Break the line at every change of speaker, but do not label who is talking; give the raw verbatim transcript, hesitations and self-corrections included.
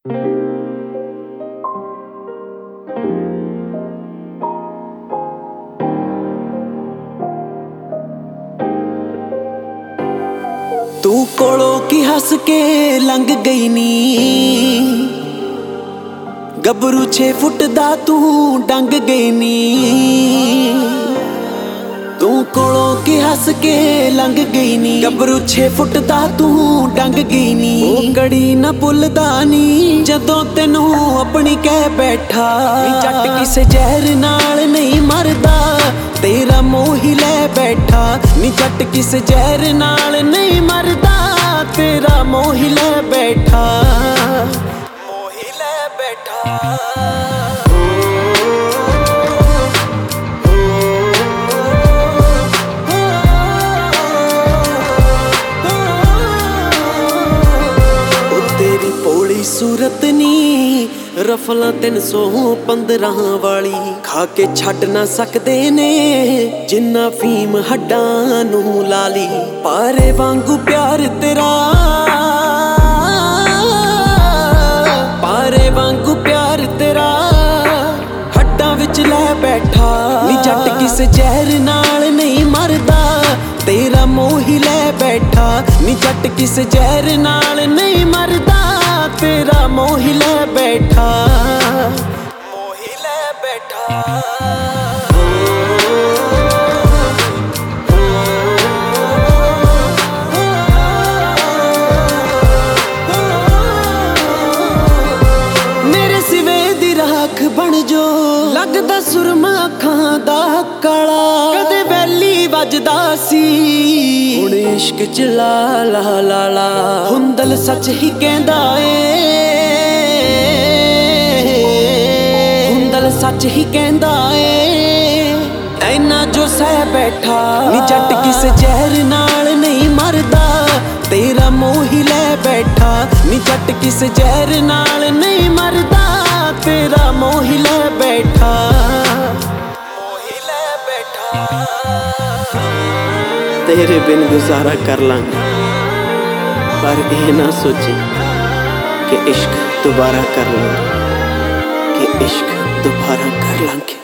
तू कोलों की हस के लंघ गई नी, गबरू छे फुट दा तू डंग गई नी। तू कोलों की हस के लंघ गई नी, गबरू छे फुट दा तू डंग गई नी। ओ कड़ी ना भुलदा नी जदों तैनू अपनी कह बैठा, जट किसे जहर नाल नहीं मरदा तेरा मोह ही लै बैठा। नी जट किसे जहर नाल नहीं मरदा तेरा मोह ही लै बैठा, मोह ही लै बैठा। सूरत नी रफला तीन सौ पंद्रह वाली, खा के छड्ड ना सकदे ने जिन्ना फीम हड्डां नू लाली। पारे वांगू प्यार तेरा, पारे वांगू प्यार तेरा हड्डां विच लै बैठा। नी जट किसे जहर नाल नहीं मरदा तेरा मोह ही लै बैठा। नी जट किसे जहर नाल नहीं मरदा तेरा मोह ही लै बैठा, मोह ही लै बैठा। मेरे सिवे दी राख बन जो लगदा सुरमा अखां दा काला। कदे वैली वजदा सी हुण इश्क च ला ला ला ला। हुंदल सच ही कहंदा ए, हुंदल सच ही कहंदा ए ऐना जो सह बैठा। नी जट किसे जहर नाल नहीं मरदा तेरा मोह ही लै बैठा। नी जट किसे जहर नाल नहीं मरदा तेरा मोह ही लै बैठा, मोह ही लै बैठा। तेरे बिन गुजारा कर लांगे पर ये ना सोची कि इश्क दोबारा कर लांगे, कि इश्क दोबारा कर लांगे।